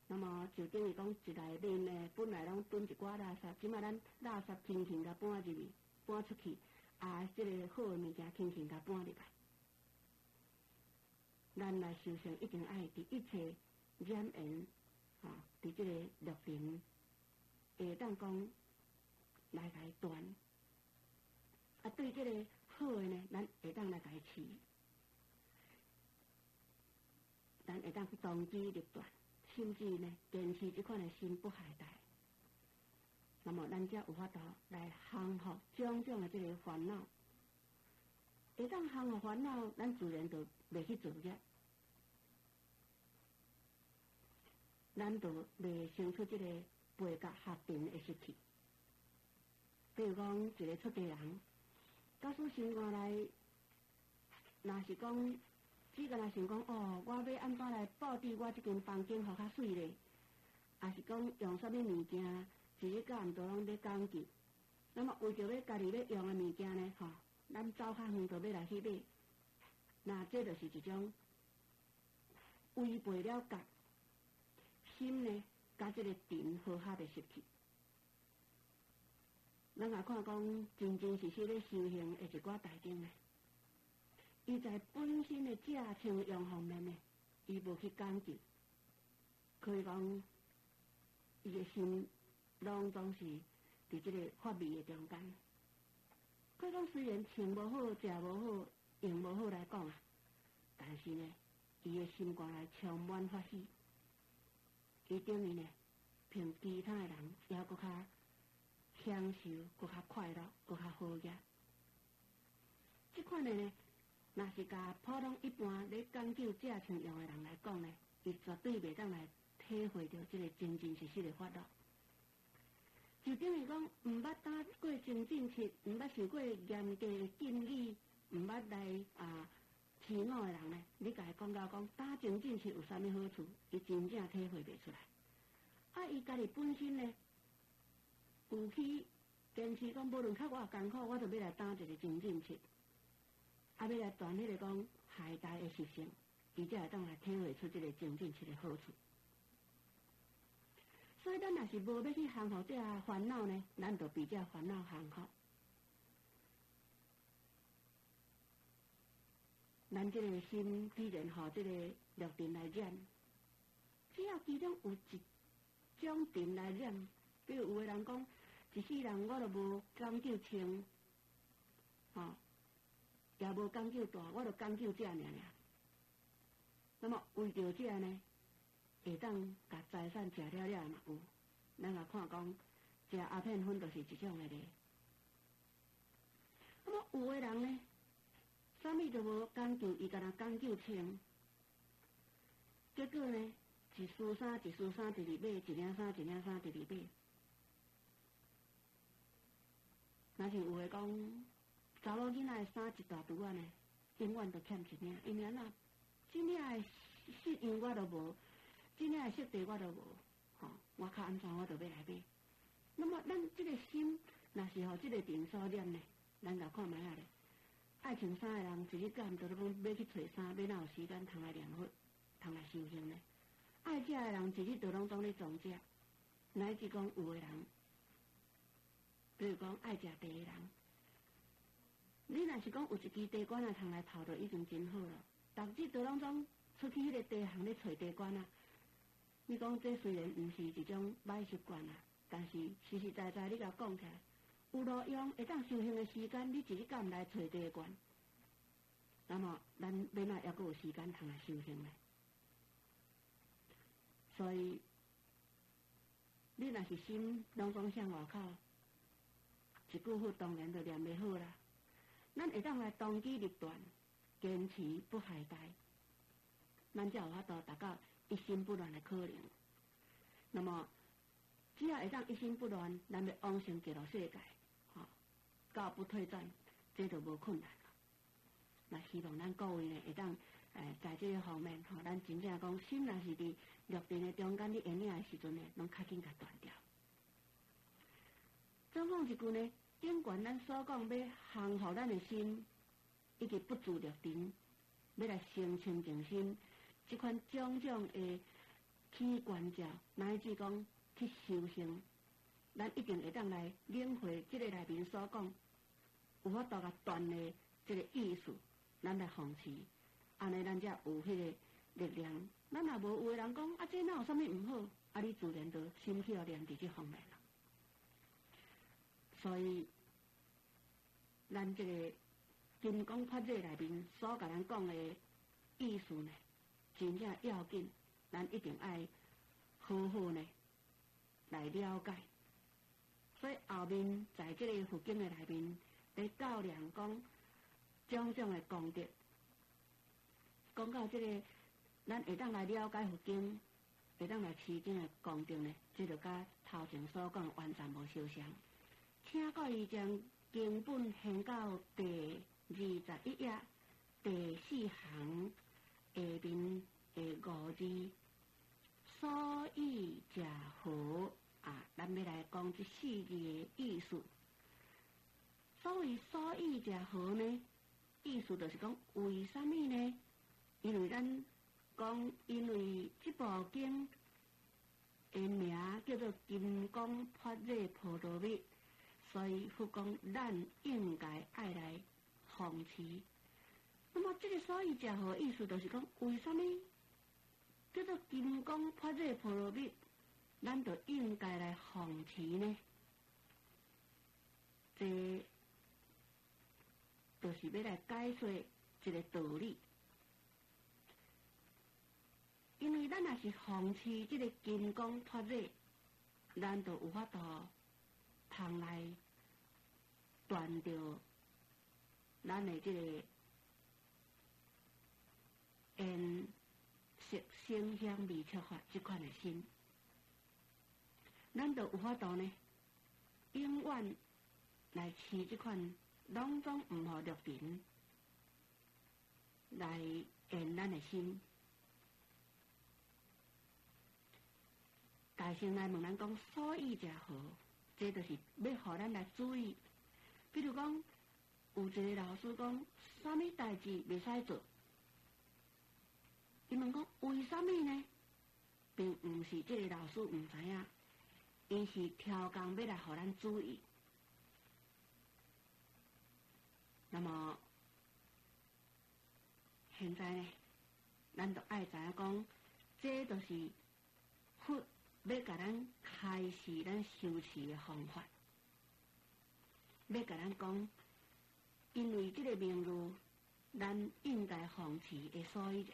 那么就等于讲一内面呢，本来拢囤一寡垃圾，即马咱垃圾轻轻甲搬入去，搬出去，即个好的物件轻轻甲搬入来。咱来修行一定爱伫一切染缘伫这个绿林，会当讲来甲伊断。对这个好的呢，咱会当来甲伊持，咱会当当机立断，甚至呢坚持这款的心不懈怠。那么咱才有法度来降服种种的这个烦恼。会当降服烦恼，咱自然就袂去作业，咱就袂生出这个背甲合并的失去。比如讲，一个出家人，假使生活来，若是讲，只个若想讲我要安怎来布置我这间房间，互较水咧，也是讲用什么物件，一日到晚都拢在讲究。那么为着要家己要用的物件呢，咱走较远就要来去买，那这就是一种违背了觉，心呢，甲这个定好合的失去。咱来看讲，真真实实咧修行的一寡大众呢，伊在本身的价清用方面呢，伊无去讲究，可以讲，伊的心拢总是伫这个法味的中间。可以讲，虽然穿无好、食无好、用无好来讲但是呢，伊的心肝内充满欢喜，伊等于呢，凭其他的人也搁较享受，搁较快乐，搁较好业。这款的呢，若是甲普通一般咧讲究价钱用的人来讲呢，伊绝对袂当来体会到这个真真实实的法乐。就等于讲，毋捌打过清净切，毋捌受过严格的禁语，毋捌来持我的人呢，你甲伊讲到讲打清净切有啥物好处，伊真正体会袂出来。伊家己本身呢，有去坚持讲，无论较我艰苦，我就要来打一个清净切，要来传迄个讲懈怠的习性，伊才会当来体会出这个清净切的好处。所以咱若是无要去降服这烦恼呢，咱就比这烦恼降服。咱这个心必然互这个六尘来染，只要其中有一种尘来染，比如有的人讲，一世人我都无讲究清，也无讲究大，我就讲究这尔。那么为着这呢，会当甲财产食了了嘛有，咱来看讲，食鸦片粉就是一种的咧。那么有的人呢，啥物都无讲究，伊干那讲究清，结果呢，一束衫一束衫直直买，一领衫一领衫直直买。若是有的讲，查某囡仔的衫一大堆呢，永远都欠一领，因为那这领的适应我都无。这领的色地我都无，我较安怎我都要来买。那么咱这个心，若是这个定所念呢，咱来看卖咧。爱穿衫的人，一日到晚都讲要去找衫，要哪有时间通来练佛，通来修行呢？爱食的人，一日都拢咧总食，乃至讲有的人，比如讲爱食茶的人，你若是讲有一支茶馆啊，通来泡就已经真好了。逐日都拢总出去迄个茶行咧找茶馆啊。你讲这虽然毋是一种歹习惯啊，但是实实在在你甲讲起来，有路用会当修行的时间，你一日敢来找茶馆，那么咱要哪还阁有时间通来修行呢？所以你若是心拢讲向外口，一句话当然就念袂好啦。咱会当来当机立断，坚持不懈怠，咱才有法度达到一心不乱的可能。那么只要会当一心不乱，咱要往生极乐世界，到不退转，这就无困难了。那希望咱各位呢，会当在这个方面，咱真正讲心若是伫六尘的中间，你缘领的时阵呢，拢较紧甲断掉。总讲一句呢，尽管咱所讲要降服咱的心，以及不住六尘，要来生清净心。这款种种的天观照，乃至讲去修行，咱一定会当来领会即个内面所讲，有法度甲断的即个意思，咱来放弃，安尼咱才有迄个力量。咱若无有的人讲，这哪有啥物毋好？你自然就心去练伫即方面啦。所以，咱即个金刚法界内面所甲咱讲的意思呢，真正要紧，咱一定爱好好呢来了解。所以后面在即个佛经的内面，咧教练讲种种的功德，讲到即个，咱会当来了解佛经，会当来持经的功德呢，这就甲头前所讲完全无相像。请各位将经本献到第21页第4行下面的5字，所以者何？咱要来讲这4字的意思。所谓所以者何呢？意思就是讲，为什么呢？因为咱讲，因为这部经的名叫做《金刚法界波罗蜜》，所以佛讲咱应该爱来奉持。那么这个所以者何意思，就是讲，为什么叫做金刚法界波罗蜜，咱就应该来奉持呢？这就是要来解说一个道理。因为咱若是奉持这个金刚法界，咱就有法度通来断掉咱的这个缘色声香味触法这款的心，咱就有法度呢，永远来持这款拢总毋互六尘来缘咱的心。大圣来问咱讲，所以者何？这就是要互咱来注意。比如讲，有一个老师讲，啥物代志袂使做？伊问讲，为什么呢？并毋是这个老师毋知影，伊是挑工要来互咱注意。那么现在呢，咱就爱知影讲，这就是佛要甲咱开示咱修持的方法，要甲咱讲，因为这个名字，咱应该奉持的所以然。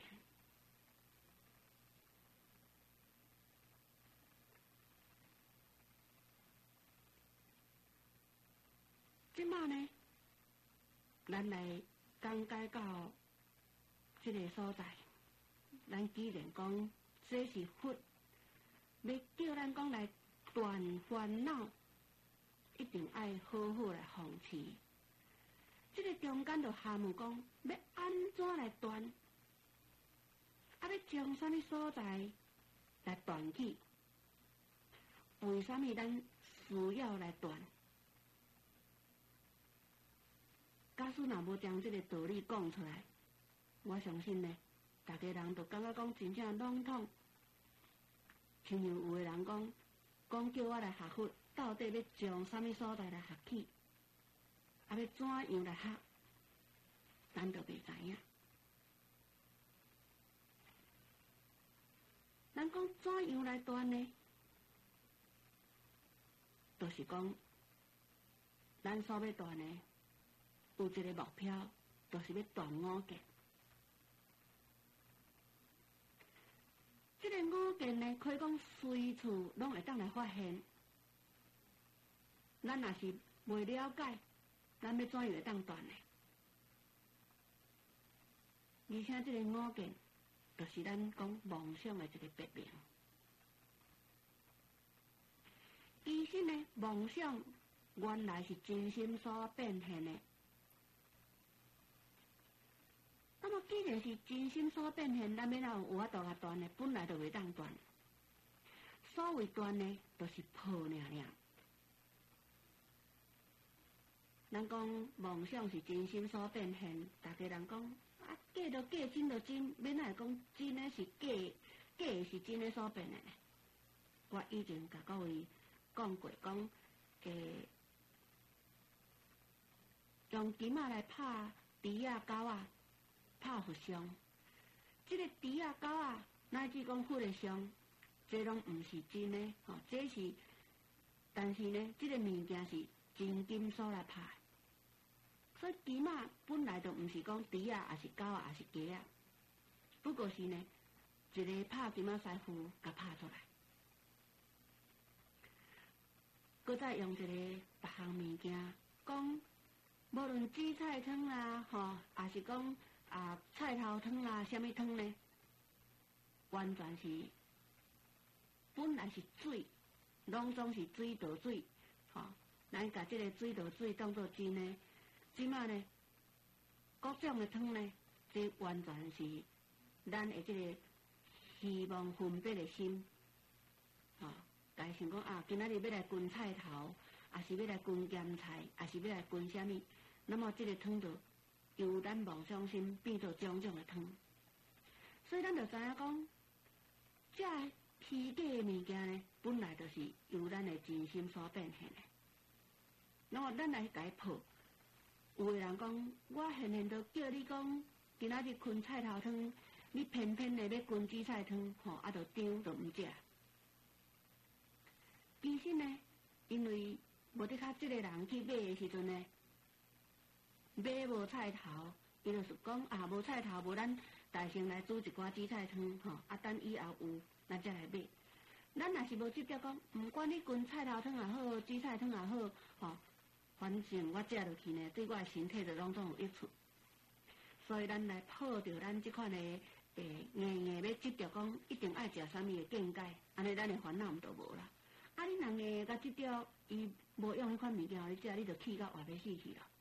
即马呢，咱来讲解到这个所在，咱既然讲这是佛。要叫咱讲来断烦恼，一定爱好好来奉持。这个中间就含有讲，要安怎来断？要从什么所在来断起？为什么咱需要来断？假使若无将这个道理讲出来，我相信呢，大家人都感觉讲真正笼统。亲像有的人讲叫我来学佛，到底要从什么所在来学起？要怎样来学？咱就袂知影。咱讲怎样来断呢？就是讲，咱所要断的有一个目标，就是要断五戒。这个五戒呢，可以讲随处拢会当来发现。咱若是未了解，咱要怎样会当断呢？而且这个五戒，就是咱讲妄想的一个别名。其实呢，妄想原来是真心所变现的。那么，既然是真心所变现，咱要哪有法度甲断呢？本来就袂当断。所谓断呢，就是破尔尔。咱讲妄想是真心所变现，大家人讲啊，假就假，真就真，免来讲真的是假， 假的是真的所变的呢。我以前甲各位讲过，讲用金仔来拍猪仔狗仔，拍互相。这个猪仔狗仔乃至讲佛的相，这拢毋是真的，这是，但是呢，这个物件是真金属来拍的。所以金仔本来就毋是讲猪仔，也是狗仔，也是鸡仔，不过是呢，一个拍金仔师傅甲拍出来。搁再用一个别项物件，讲无论紫菜汤啦，也是讲菜头汤啦，什么汤呢？完全是本来是水，拢总是水倒水，咱甲这个水倒水当作真的，即马呢，各种的汤呢，这完全是咱的这个希望分别的心，家想讲今仔日要来炖菜头，也是要来炖咸菜，也是要来炖什么？那么这个汤就由咱梦想心变做种种的汤，所以咱就知影讲，这虚假的物件呢，本来就是由咱的真心所变现的。那么咱来解破，有的人讲，我现都叫你讲，今仔日炖菜头汤，你偏偏的要炖紫菜汤，就张就毋食。其实呢，因为无得较这个人去买的时阵呢，买无菜头，伊就是讲无菜头，无咱大先来煮一寡紫菜汤，等以后有，咱才来买。咱若是无直接讲，毋管你炖菜头汤也好，紫菜汤也好，反正我食落去呢，对我的身体就拢总有益处。所以咱来破掉咱这款的硬要执着讲一定爱食啥物的见解，安尼咱的烦恼毋就无啦。你若硬甲执着，伊无用迄款物件互你食，你就气到活要死去了。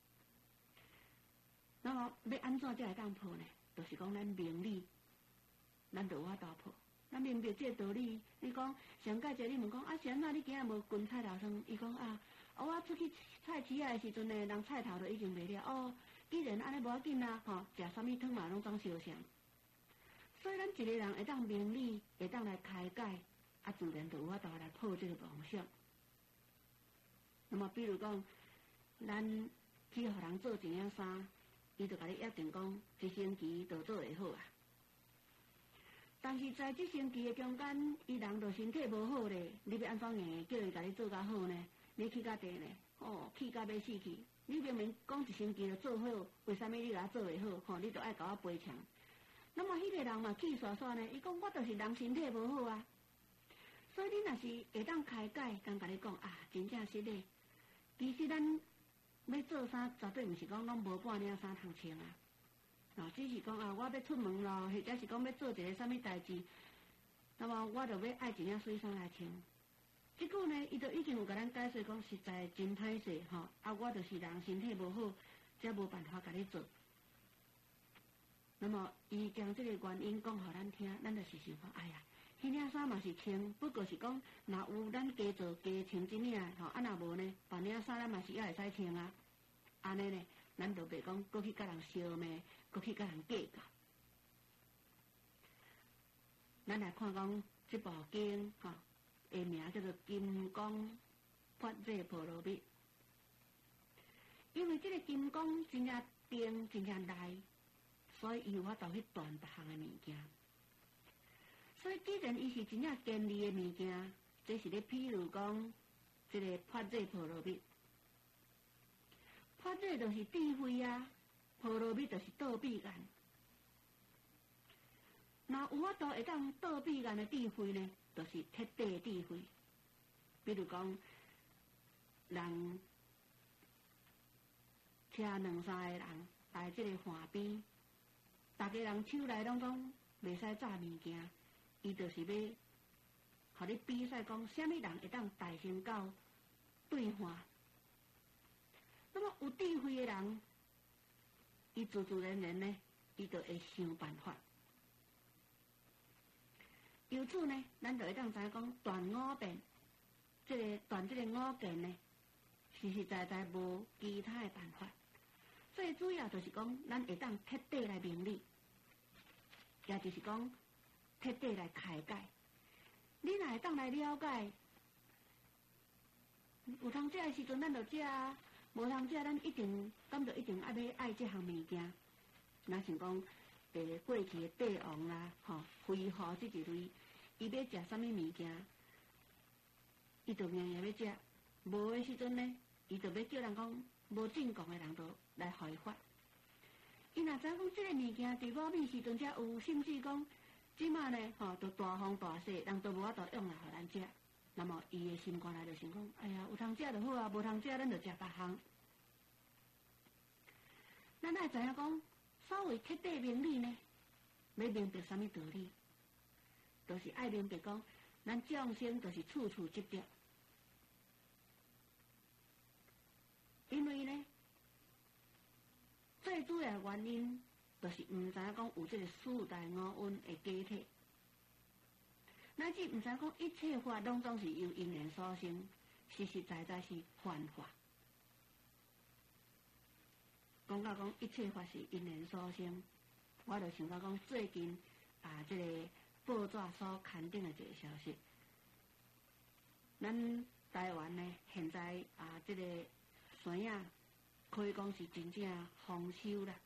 那么要安怎才会当破呢？就是讲咱明理，咱就有法度破。咱明白这个道理，你讲上届者你问讲是安怎你今仔无炖菜头汤？伊讲我出去菜市仔的时阵呢，人菜头都已经卖了。既然安尼无要紧啦，食啥物汤嘛拢总相像。所以咱一个人会当明理，会当来开解。自然就有法度来破这个妄想。那么，比如讲，咱去互人做一件衫，伊就甲你约定讲，一星期就做会好啊。但是在这星期的中间，伊人就身体无好咧，你要安怎硬叫伊甲你做较好呢？你去到地呢？气到要死去！你明明讲一星期就做好，为什么你甲我做会好？你就爱甲我赔偿。那么，迄个人嘛气煞煞呢？伊讲我就是人身体无好啊。所以你若是会当开解，刚甲你讲真正是咧。其实咱要做衫，绝对毋是讲拢无半领衫通穿啊。只是讲我要出门咯，或者是讲要做一个啥物代志，那么我就要爱一领水衫来穿。结果呢，伊就已经有甲咱解释讲，实在真歹势我就是人身体无好，才无办法甲你做。那么伊将这个原因讲互咱听，咱就是想讲，迄领衫嘛是穿，不过是讲，若有咱加做加穿一领若无呢，别领衫咱嘛是还会使穿啊。安尼呢，咱就袂讲，搁去甲人相骂，搁去甲人计较。咱来看讲这部经的名叫做《金刚发热波罗蜜》，因为这个金刚真正定真正大，所以伊有法度去断别项的物件。所以，既然伊是真正坚利的物件，这是咧譬如讲，这个发热波罗蜜，发热就是智慧啊，波罗蜜就是倒彼岸。那有法度会当倒彼岸的智慧呢，就是彻底的智慧。比如讲，人车2、3个人来这个岸边，大家人手内拢讲袂使炸物件。伊就是要，互你比赛讲，啥物人会当大声到对岸。那么有智慧的人，伊自然呢，伊就会想办法。由此呢，咱就会当知讲断五变，断这个五件呢，实实在在无其他的办法。最主要就是讲，咱会当彻底来明理，也就是讲。 彻底来开解。你若会当来了解，有通食的时阵咱就食啊，无通食咱一定敢就一定要爱这项物件。若像讲过去的帝王啦，飞虎这一类，伊要食啥物物件，伊就硬硬要食。无的时阵呢，伊就要叫人讲无正讲的人就来互伊发。伊若知影讲这个物件伫某面时阵才有，甚至讲即马呢，就大风大雪，人都无法度用来互咱食。那么伊的心肝内就想讲，哎呀，有通食就好啊，无通食咱就食别项。咱爱知影讲，所谓彻底明理呢，要明白啥物道理？就是爱明白讲，咱众生就是处处执着。因为呢，最主要原因就是毋知影讲有这个四大五蕴的假体，乃至毋知影讲一切法拢总是由因缘所生，实实在在是幻法。讲到讲一切法是因缘所生，我就想到讲最近这个报纸所刊登的一个消息，咱台湾呢现在这个山影可以讲是真正丰收啦。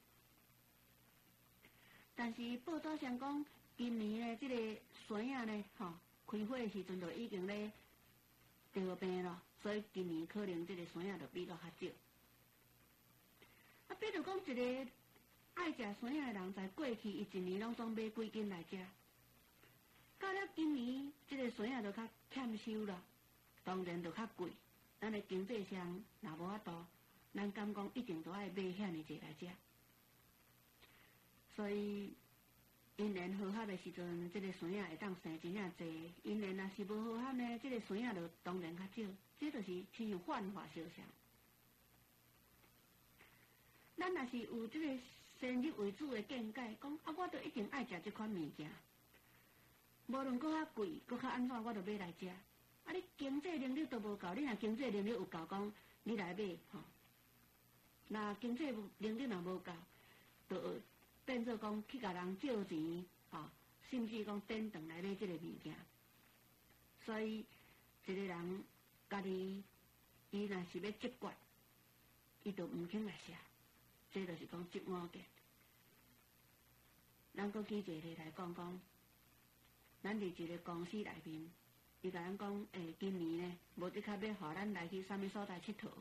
但是报道上讲，今年呢，这个山影呢，开花的时阵就已经咧得病了，所以今年可能这个山影就比较较少。比如讲一个爱食山影的人，在过去伊一年拢总买几斤来食，到了今年这个山影就较欠收了，当然就较贵。咱的经济上若无法度，咱敢讲一定都爱买遐尼济来食。所以因缘和合的时阵，这个山影会当生真正济；因缘若是无和合呢，这个山影就当然较少。这就是亲像幻化相像。咱若是有这个先入为主的见解，讲我就一定爱食这款物件，无论搁较贵，搁较安怎，我就买来食。你经济能力都无够，你若经济能力有够，讲你来买那经济能力若无够，就变做讲去甲人借钱甚至讲典当来买这个物件。所以一个人家己伊若是要执决，伊就毋肯来写，这就是讲执我嘅。咱搁举一个例来讲讲，咱伫一个公司内面。伊甲咱讲，今年呢，无即刻要互咱来去啥物所在佚佗，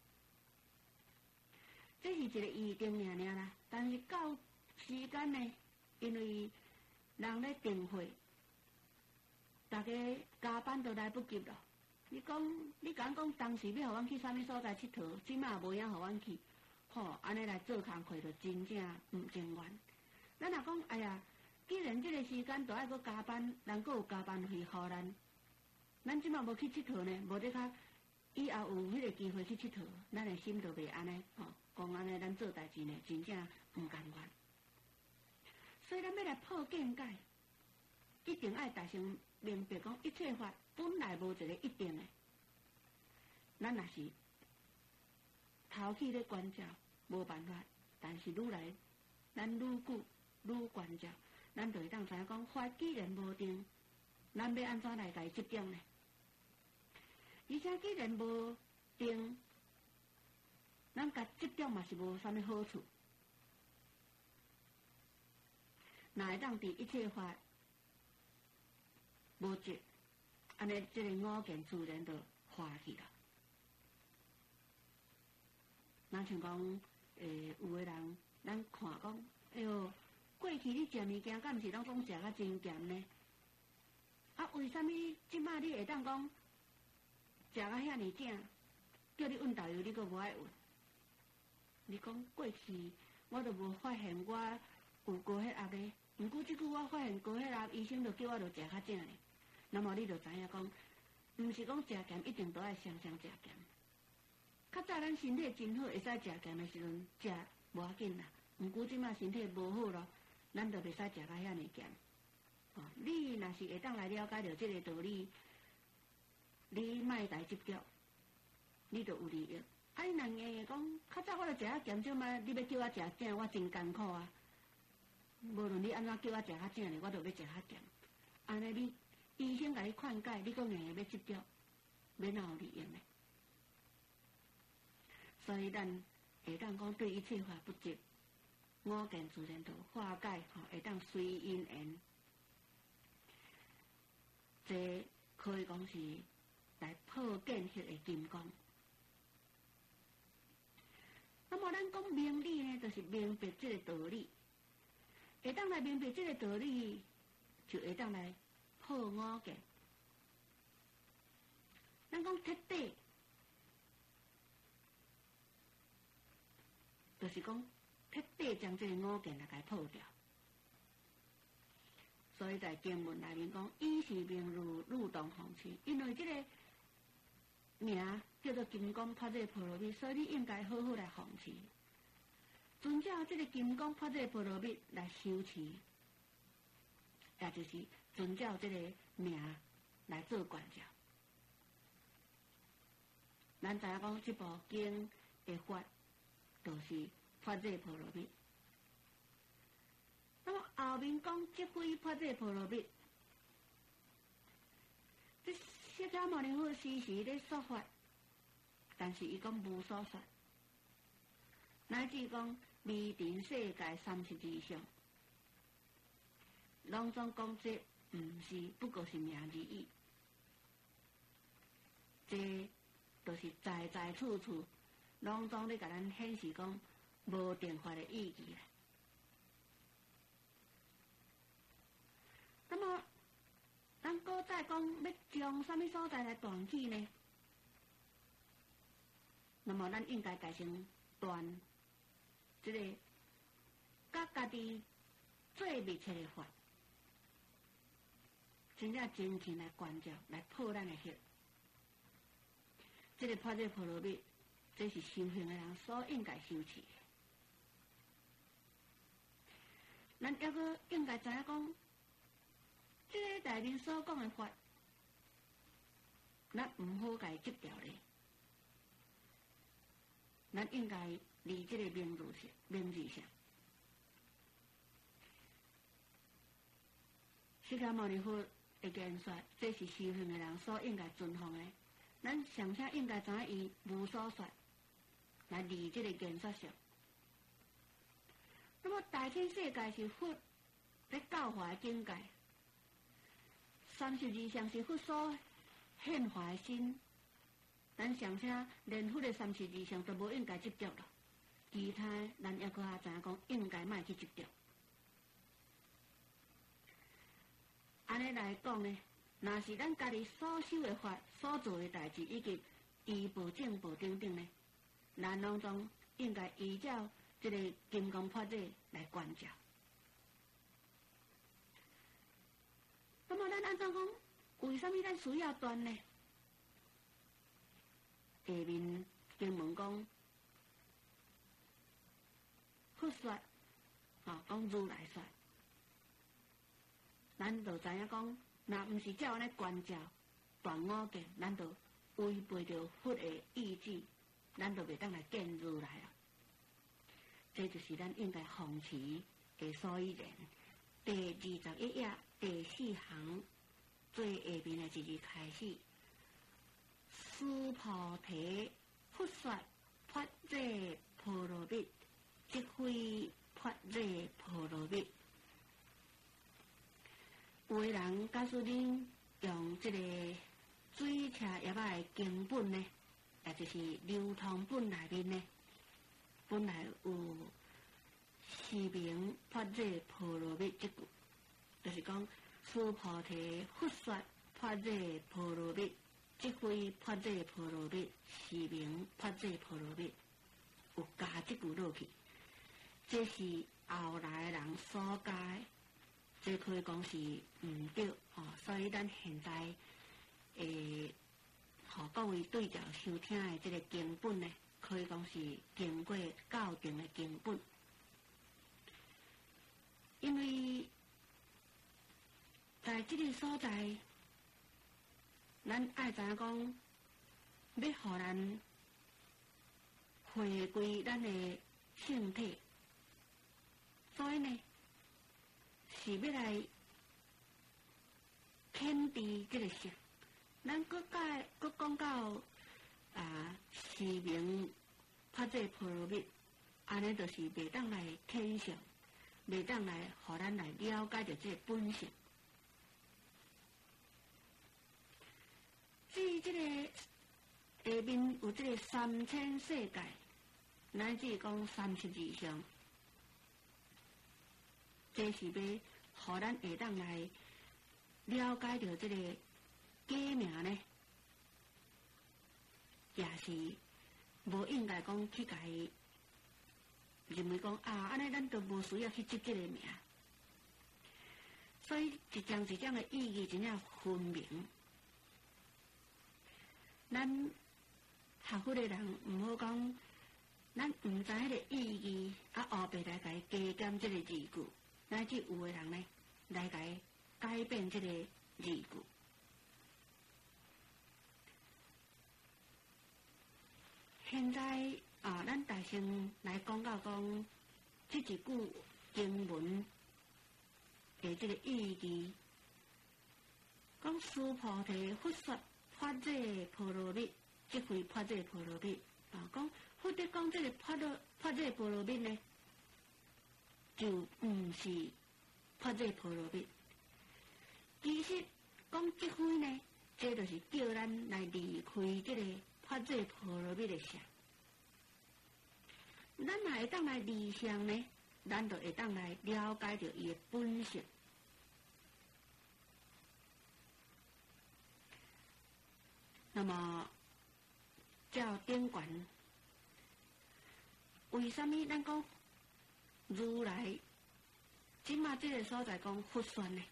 这是一个预定尔啦。但是到时间呢，因为人咧订货，大家加班都来不及了。你讲讲当时要互阮去啥物所在佚佗，即马无影互阮去，安尼来做工课就真正毋情愿。咱若讲，哎呀，既然这个时间都爱搁加班，人搁有加班费互咱。咱即马无去佚佗呢，无得较以后有迄个机会去佚佗，咱的心就袂安尼讲安尼咱做代志呢，真正毋甘愿。所以咱要来破见解，一定爱大声明白讲，一切法本来无一个一定的。咱若是头起咧关照，无办法，但是愈来咱愈久愈关照，咱就会当知影讲，法既然无定，咱要安怎来家执着呢？而且既然无定，咱甲执着嘛是无啥物好处。若会当伫一切法无执，安尼这个五件自然就化去了。咱像讲，有个人，咱看讲，哎哟，过去你食物件，敢毋是拢总食甲真咸呢？为什么即马你会当讲食甲遐尼正，叫你运豆油，你阁无爱运？你讲过去我都无发现我有高血压的，毋过即句我发现高血压，医生就叫我着食较正的。那么你就知影讲，毋是讲食咸一定都爱常常食咸。较早咱身体真好，会使食咸的时阵食无要紧啦。毋过即马身体无好咯，咱就袂使食甲遐尼咸。你若是会当来了解到这个道理，你莫来执着，你就有利益。你若硬硬讲，较早我著食较咸，即摆你要叫我食正，我真艰苦啊。无论你安怎叫我食较正哩，我著要食较咸。 安尼你医生甲你劝解，你讲硬要执着，要哪有利用的？所以咱会当讲对一切法不执，五件自然道化解，会当随因缘。这可以讲是来破见识的金刚。那么咱讲明理呢，就是明白这个道理，会当来明白这个道理，就会当来破五件。咱讲彻底，就是讲彻底将这个五件来给破掉。所以在经文内面讲，以是明如入洞方去，因为这个名叫做金刚发这波罗蜜，所以你应该好好来奉持，遵照这个金刚发这波罗蜜来修持，也就是遵照这个名来做观照。咱知影讲这部经的法，就是发这波罗蜜。那么后面讲即非发这波罗蜜，这释迦牟尼佛时时咧说法，但是伊讲无所说，乃至讲未定世界32相，拢总讲这毋是不过是名而已，这就是在在处处拢总咧甲咱显示讲无定法的意义啦。那么，咱古再讲要将什么所在来断起呢？那么，咱应该改成断这个甲家己最密切的法，真正真情来关照，来破咱的业。这个破这波罗蜜，这是修行的人所应该修持的。咱抑个应该知影讲。这个内面所讲的法，咱毋好甲伊执掉咧。咱应该离这个名字上。释迦牟尼佛的言说，这是修行的人所应该遵奉的。咱上车应该知影伊无所说，来离这个言说上。那么大千世界是佛在教化的境界。32相是佛所显化的心，咱上车连佛的32相都无应该执着了，其他咱抑搁知影讲应该莫去执着。安尼来讲呢，若是咱家己所修的法、所做的代志，以及依报正报等等呢，咱拢总应该依照这个金刚法则来观照。那么咱按照讲，为什么咱需要断呢？下面经文讲，佛说，讲如来说，咱就知影讲，若毋是照安尼观照断五件，咱就违背着佛的意志，咱就袂当来见如来啊。这就是咱应该奉持的所以然。第21页第4行，最下面的一字开始。须菩提，佛说发这波罗蜜，即非发这波罗蜜。有的人假使恁用这个水车叶仔的经本呢，也就是流通本内面呢，本来有是名发这波罗蜜这句，就是讲须菩提佛说发这波罗蜜，即非发这波罗蜜，是名发这波罗蜜，有加这句落去，这是后来的人所加的，这可以讲是毋对所以咱现在各位对照收听的这个经本呢，可以讲是经过校正的经本。因为在这个所在，咱爱知影讲，要互咱回归咱的性体，所以呢，是要来肯定这个性。咱搁讲到是名发这婆罗蜜，安尼就是袂当来肯定，袂当来互咱来了解着这个本性。至于这个下面有这个3000世界，乃至讲32相，这是要互咱会当来了解着这个假名呢，也是无应该讲去甲伊认为讲安尼咱都无需要去记这个名，所以一张的意义真正分明。咱学佛的人毋好讲，咱毋知迄个意义，后壁来甲伊加减这个字句，乃至有的人呢来甲伊改变这个字句。现在咱大先来讲到讲这一句经文的这个意义，讲须菩提佛说发这婆罗蜜，即回发这婆罗蜜讲佛得讲这个发这婆罗蜜呢，就毋是发这婆罗蜜。其实讲即回呢，这就是叫咱来离开这个发这婆罗蜜的相。咱若会当来离相呢，咱就会当来了解着伊的本性。那么照顶悬，为什么咱讲如来即马这个所在讲佛说呢？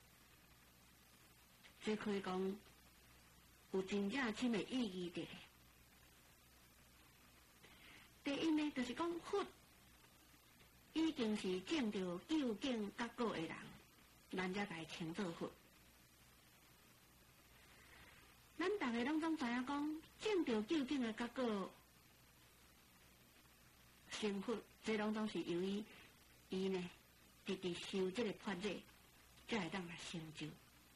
这可以讲有真正深的意义的。第一呢，就是讲佛已经是证到究竟觉果的人，咱才来称作佛。咱大家拢总知影讲，证到究竟的觉果成佛，这拢总是由于伊呢直直修这个法者，才会当来成就。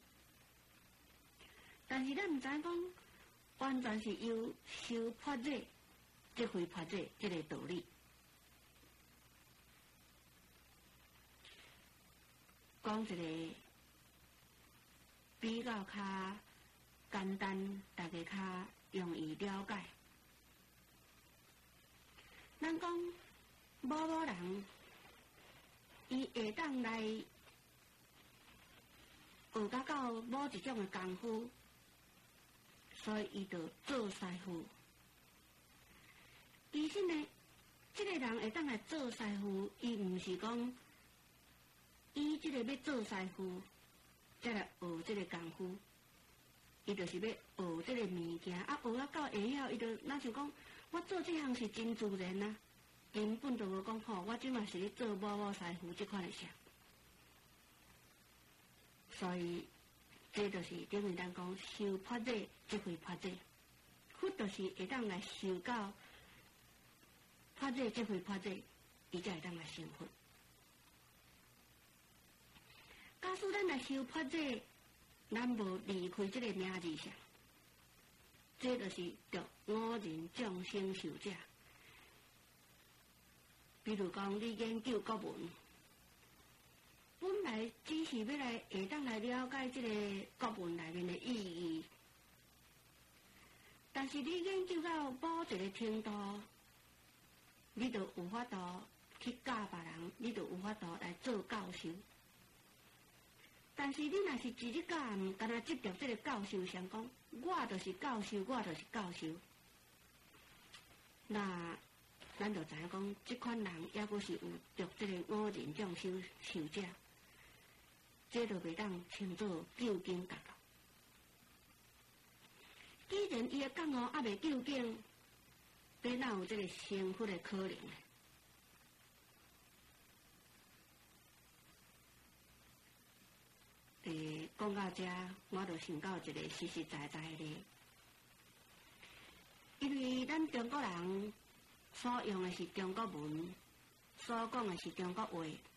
但是咱毋知影讲，完全是由修法者。这回发这个道理，讲一个比较较简单，大家较容易了解。咱讲某人，伊会当来学到某一种的功夫，所以伊就做师傅。其实呢，这个人会当来做师傅，伊毋是讲伊这个要做师傅，再来学这个功夫，伊就是要学这个物件，学到下后，伊就哪想讲，我做这项是真自然啊，根本就无讲我即马是咧做某师傅这款的事。所以，这就是等于咱讲修法者，即回法者，佛就是会当来修到。法者即回法者，伊才会当来成佛。假使咱来修法者，咱无离开这个名字上，这就是着五人众生受者。比如讲，你研究国文，本来只是要来会当来了解这个国文内面的意义，但是你研究到某一个程度。你就有法度去教别人，你就有法度来做教授。但是你若是自己教，毋干那执着这个教授上讲，我就是教授，我就是教授。那咱就知影讲，这款人也阁是有着这个五人众受者，这就袂当称作究竟觉咯。既然伊的觉悟还袂究竟。哪有这个成佛的可能呢？讲到这，我就想到一个实实在在的，因为咱中国人所用的是中国文，所讲的是中国话，